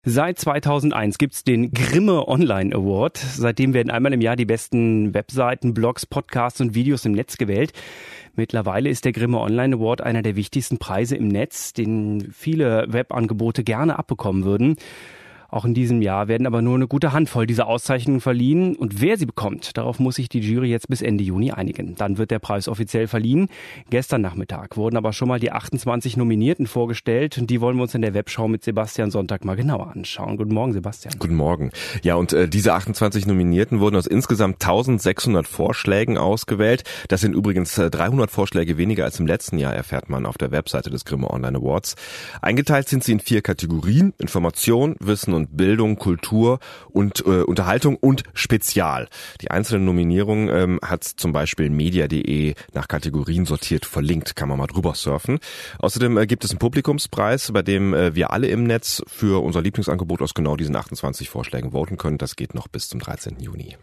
Seit 2001 gibt's den Grimme Online Award. Seitdem werden einmal im Jahr die besten Webseiten, Blogs, Podcasts und Videos im Netz gewählt. Mittlerweile ist der Grimme Online Award einer der wichtigsten Preise im Netz, den viele Webangebote gerne abbekommen würden. Auch in diesem Jahr werden aber nur eine gute Handvoll dieser Auszeichnungen verliehen. Und wer sie bekommt, darauf muss sich die Jury jetzt bis Ende Juni einigen. Dann wird der Preis offiziell verliehen. Gestern Nachmittag wurden aber schon mal die 28 Nominierten vorgestellt. Und die wollen wir uns in der Webschau mit Sebastian Sonntag mal genauer anschauen. Guten Morgen, Sebastian. Guten Morgen. Ja, und diese 28 Nominierten wurden aus insgesamt 1600 Vorschlägen ausgewählt. Das sind übrigens 300 Vorschläge weniger als im letzten Jahr, erfährt man auf der Webseite des Grimme Online Awards. Eingeteilt sind sie in 4 Kategorien: Information, Wissen und Bildung, Kultur und Unterhaltung und Spezial. Die einzelnen Nominierungen hat zum Beispiel media.de nach Kategorien sortiert verlinkt, kann man mal drüber surfen. Außerdem gibt es einen Publikumspreis, bei dem wir alle im Netz für unser Lieblingsangebot aus genau diesen 28 Vorschlägen voten können. Das geht noch bis zum 13. Juni.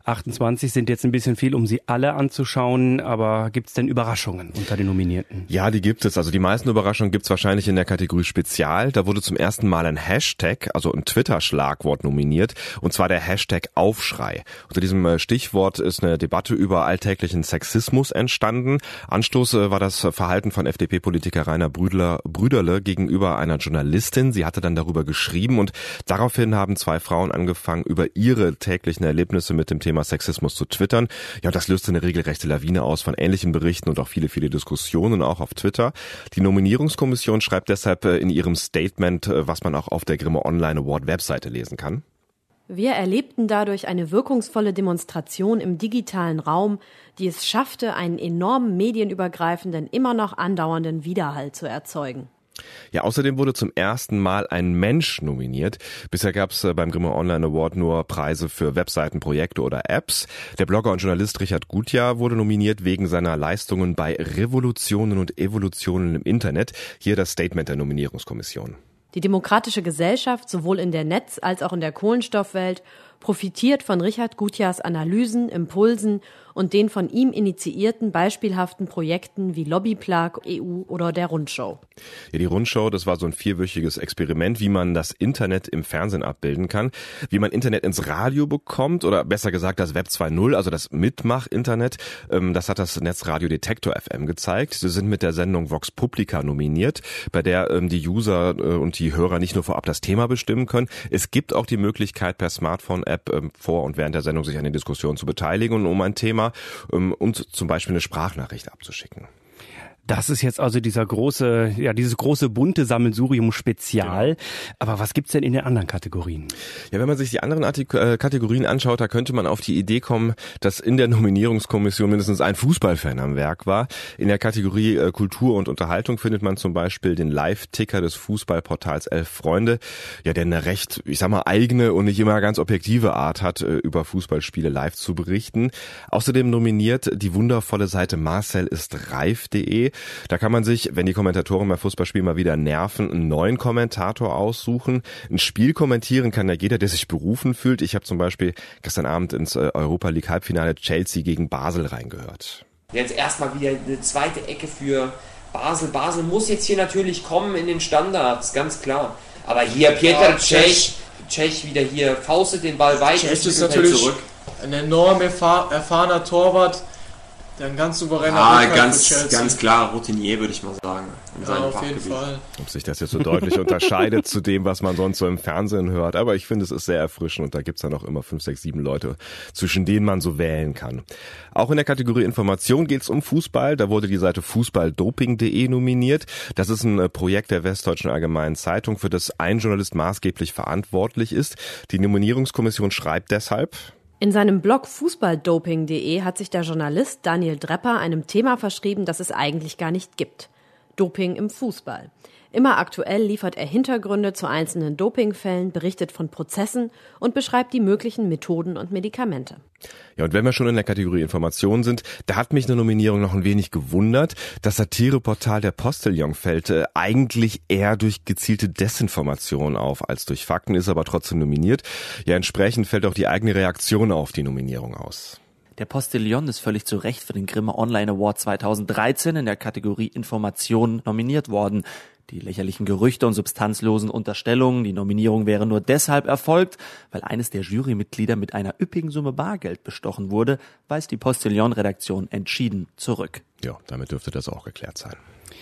28 sind jetzt ein bisschen viel, um sie alle anzuschauen, aber gibt es denn Überraschungen unter den Nominierten? Ja, die gibt es. Also die meisten Überraschungen gibt es wahrscheinlich in der Kategorie Spezial. Da wurde zum ersten Mal ein Hashtag, also ein Twitter-Schlagwort nominiert, und zwar der Hashtag Aufschrei. Unter diesem Stichwort ist eine Debatte über alltäglichen Sexismus entstanden. Anstoß war das Verhalten von FDP-Politiker Rainer Brüderle gegenüber einer Journalistin. Sie hatte dann darüber geschrieben und daraufhin haben 2 Frauen angefangen, über ihre täglichen Erlebnisse mit dem Thema Sexismus zu twittern. Ja, und das löste eine regelrechte Lawine aus von ähnlichen Berichten und auch viele Diskussionen auch auf Twitter. Die Nominierungskommission schreibt deshalb in ihrem Statement, was man auch auf der Grimme Online Award Webseite lesen kann. Wir erlebten dadurch eine wirkungsvolle Demonstration im digitalen Raum, die es schaffte, einen enormen medienübergreifenden, immer noch andauernden Widerhall zu erzeugen. Ja, außerdem wurde zum ersten Mal ein Mensch nominiert. Bisher gab es beim Grimme Online Award nur Preise für Webseiten, Projekte oder Apps. Der Blogger und Journalist Richard Gutjahr wurde nominiert wegen seiner Leistungen bei Revolutionen und Evolutionen im Internet. Hier das Statement der Nominierungskommission. Die demokratische Gesellschaft, sowohl in der Netz- als auch in der Kohlenstoffwelt, profitiert von Richard Gutjahrs Analysen, Impulsen und den von ihm initiierten beispielhaften Projekten wie Lobbyplag, EU oder der Rundschau. Ja, die Rundschau, das war so ein 4-wöchiges Experiment, wie man das Internet im Fernsehen abbilden kann, wie man Internet ins Radio bekommt oder besser gesagt das Web 2.0, also das Mitmach-Internet. Das hat das Netzradio Detektor FM gezeigt. Sie sind mit der Sendung Vox Publica nominiert, bei der die User und die Hörer nicht nur vorab das Thema bestimmen können. Es gibt auch die Möglichkeit, per Smartphone-App vor und während der Sendung sich an den Diskussionen zu beteiligen, um ein Thema und zum Beispiel eine Sprachnachricht abzuschicken. Das ist jetzt also dieses große bunte Sammelsurium Spezial. Genau. Aber was gibt's denn in den anderen Kategorien? Ja, wenn man sich die anderen Kategorien anschaut, da könnte man auf die Idee kommen, dass in der Nominierungskommission mindestens ein Fußballfan am Werk war. In der Kategorie Kultur und Unterhaltung findet man zum Beispiel den Live-Ticker des Fußballportals 11 Freunde, ja, der eine recht, eigene und nicht immer ganz objektive Art hat, über Fußballspiele live zu berichten. Außerdem nominiert die wundervolle Seite marcelistreif.de. Da kann man sich, wenn die Kommentatoren beim Fußballspiel mal wieder nerven, einen neuen Kommentator aussuchen. Ein Spiel kommentieren kann ja jeder, der sich berufen fühlt. Ich habe zum Beispiel gestern Abend ins Europa League Halbfinale Chelsea gegen Basel reingehört. Jetzt erstmal wieder eine zweite Ecke für Basel. Basel muss jetzt hier natürlich kommen in den Standards, ganz klar. Aber hier Petr Cech wieder hier faustet den Ball weit. Cech ist natürlich zurück. Ein enorm erfahrener Torwart. Der ein ganz souveräner ganz klar Routinier, würde ich mal sagen. Auf jeden Fall. Ob sich das jetzt so deutlich unterscheidet zu dem, was man sonst so im Fernsehen hört. Aber ich finde, es ist sehr erfrischend und da gibt's dann auch immer 5, 6, 7 Leute, zwischen denen man so wählen kann. Auch in der Kategorie Information geht's um Fußball. Da wurde die Seite fußballdoping.de nominiert. Das ist ein Projekt der Westdeutschen Allgemeinen Zeitung, für das ein Journalist maßgeblich verantwortlich ist. Die Nominierungskommission schreibt deshalb: In seinem Blog fußballdoping.de hat sich der Journalist Daniel Drepper einem Thema verschrieben, das es eigentlich gar nicht gibt. Doping im Fußball. Immer aktuell liefert er Hintergründe zu einzelnen Dopingfällen, berichtet von Prozessen und beschreibt die möglichen Methoden und Medikamente. Ja, und wenn wir schon in der Kategorie Informationen sind, da hat mich eine Nominierung noch ein wenig gewundert. Das Satireportal der Postillon fällt eigentlich eher durch gezielte Desinformation auf als durch Fakten, ist aber trotzdem nominiert. Ja, entsprechend fällt auch die eigene Reaktion auf die Nominierung aus. Der Postillon ist völlig zu Recht für den Grimme Online Award 2013 in der Kategorie Informationen nominiert worden. Die lächerlichen Gerüchte und substanzlosen Unterstellungen, die Nominierung wäre nur deshalb erfolgt, weil eines der Jurymitglieder mit einer üppigen Summe Bargeld bestochen wurde, weist die Postillon-Redaktion entschieden zurück. Ja, damit dürfte das auch geklärt sein.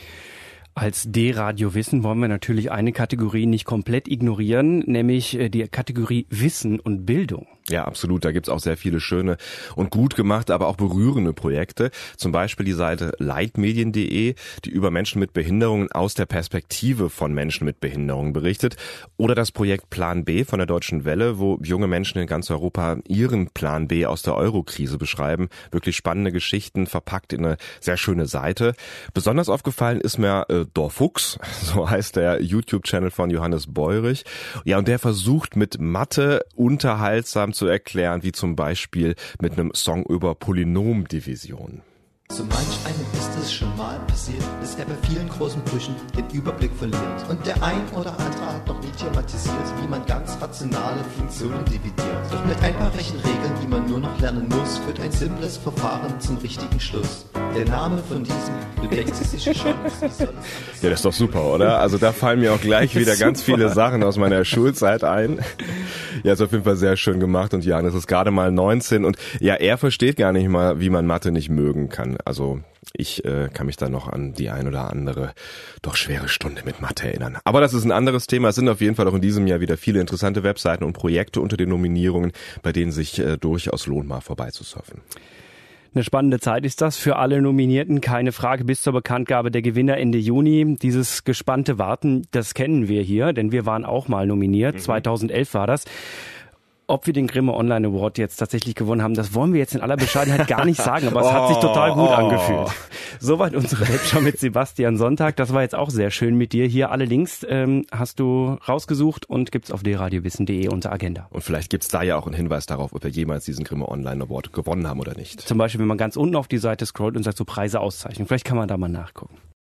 Als D-Radio Wissen wollen wir natürlich eine Kategorie nicht komplett ignorieren, nämlich die Kategorie Wissen und Bildung. Ja, absolut. Da gibt's auch sehr viele schöne und gut gemachte, aber auch berührende Projekte. Zum Beispiel die Seite leitmedien.de, die über Menschen mit Behinderungen aus der Perspektive von Menschen mit Behinderungen berichtet. Oder das Projekt Plan B von der Deutschen Welle, wo junge Menschen in ganz Europa ihren Plan B aus der Euro-Krise beschreiben. Wirklich spannende Geschichten, verpackt in eine sehr schöne Seite. Besonders aufgefallen ist mir Dorfuchs, so heißt der YouTube-Channel von Johannes Beurich. Ja, und der versucht mit Mathe unterhaltsam zu erklären, wie zum Beispiel mit einem Song über Polynomdivision. So manch einem ist es schon mal passiert, dass er bei vielen großen Brüchen den Überblick verliert. Und der ein oder andere hat noch nie thematisiert, wie man ganz rationale Funktionen dividiert. Doch mit ein paar Rechenregeln, die man nur noch lernen muss, führt ein simples Verfahren zum richtigen Schluss. Der Name von diesem, du denkst es sicher schon. Ja, das ist doch super, oder? Also da fallen mir auch gleich wieder ganz viele Sachen aus meiner Schulzeit ein. Ja, ist auf jeden Fall sehr schön gemacht und Johannes ist gerade mal 19 und ja, er versteht gar nicht mal, wie man Mathe nicht mögen kann. Also ich kann mich da noch an die ein oder andere doch schwere Stunde mit Mathe erinnern. Aber das ist ein anderes Thema. Es sind auf jeden Fall auch in diesem Jahr wieder viele interessante Webseiten und Projekte unter den Nominierungen, bei denen sich durchaus lohnt, mal vorbeizusurfen. Eine spannende Zeit ist das für alle Nominierten, keine Frage, bis zur Bekanntgabe der Gewinner Ende Juni. Dieses gespannte Warten, das kennen wir hier, denn wir waren auch mal nominiert, 2011 war das. Ob wir den Grimme Online Award jetzt tatsächlich gewonnen haben, das wollen wir jetzt in aller Bescheidenheit gar nicht sagen, aber es hat sich total gut angefühlt. Soweit unsere Webshow mit Sebastian Sonntag. Das war jetzt auch sehr schön mit dir. Hier alle Links hast du rausgesucht und gibt's auf dradiowissen.de unter Agenda. Und vielleicht gibt's da ja auch einen Hinweis darauf, ob wir jemals diesen Grimme Online Award gewonnen haben oder nicht. Zum Beispiel, wenn man ganz unten auf die Seite scrollt und sagt so Preise, Auszeichnungen. Vielleicht kann man da mal nachgucken.